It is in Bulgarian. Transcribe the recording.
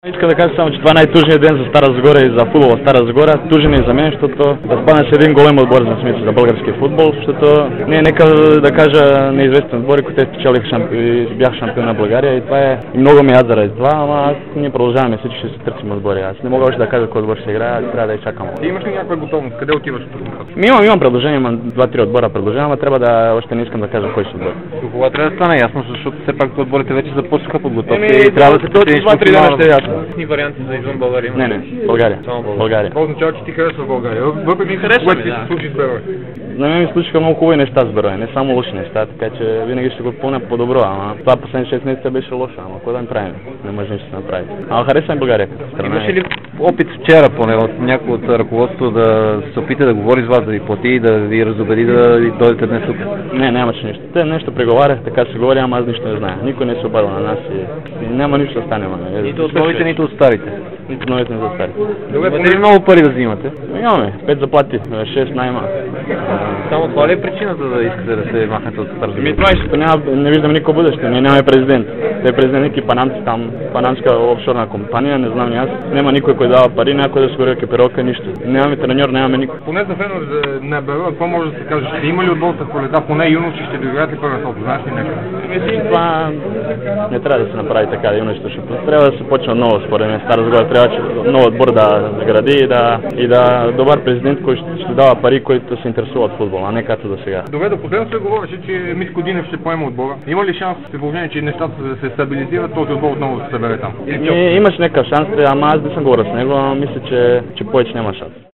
Искам да кажа само, че това е най-тъжният ден за Стара Загора и за футбола в Стара Загора. Тъжен и за мен, защото да спадне с един голем отбор за смисъл за българския футбол, защото ние нека да кажа неизвестен отбори, които спечелиха бях шампион на България и това е и много ми яд заради това, ама ние продължаваме всички, ще се търсим отбори. Аз не мога още да кажа кой отбор ще играе, аз трябва да я чакам. Ти имаш ли някаква готовност? Къде отиваш? Имам предложение, имам 2-3 отбора предложения, ама трябва да още не искам да кажа кой ще отбор. Кога трябва да стане ясно, защото все пак отборите вече започнаха подготовка и трябва да се търси 2-3 дена ще е ясно. Ни варианти за извън България? Не, България. Само България. Това означава, че ти харесва България. Въпреки което се случи с Берой. На мен ми случиха много хубави неща с Берой, не само лоши неща, така че винаги ще го помня по-добро, ама това последните 6 месеца беше лошо, ама какво да ми правим? Не може нищо да направи. Ама харесвам България като страна. Имаше ли опит вчера поне от някой от ръководството да се опита да говори с вас, да ви плати и да ви разубеди да дойдете днес тук? Не, нямаше нищо. Те нещо преговарях, така се говори, ама аз нищо не знае. Никой не се обадил на нас и няма нищо да стане. Нито от новите, нито от старите. Нито новите, нито от старите. Имате ли много пари да взимате? Имаме 5 заплати, 6 найма. Само това ли е причината да искате да се махнете от Стара Загора? Това е, защото не виждам никакво бъдеще. Ние нямаме президент. Те е президент някакви панамци там, панамска офшорна компания, не знам ни аз. Няма никой, кой дава пари, някой да се говори екипировка, нищо. Нямаме треньор, нямаме никой. Поне за фенор на Берой, какво може да се каже? Ще има ли отбор в Коледа, поне юноши ще доиграят ли първенството? Знаеш ли нещо? Това не трябва да се направи така, юношите, защото трябва да се почне ново, според мен. Стара Загора трябва нов отбор да гради и да добър президент, който ще дава пари, които се интересува от футбол, а не както до сега. Добре, до последно се говореше, че Митко Динев ще поема отбора. Има ли шанс, при положение, че нещата се стабилизират, този отбор отново да се събере там? Имаш някакъв шанс, ама аз не съм говорил с него, мисля, че повече няма шанс.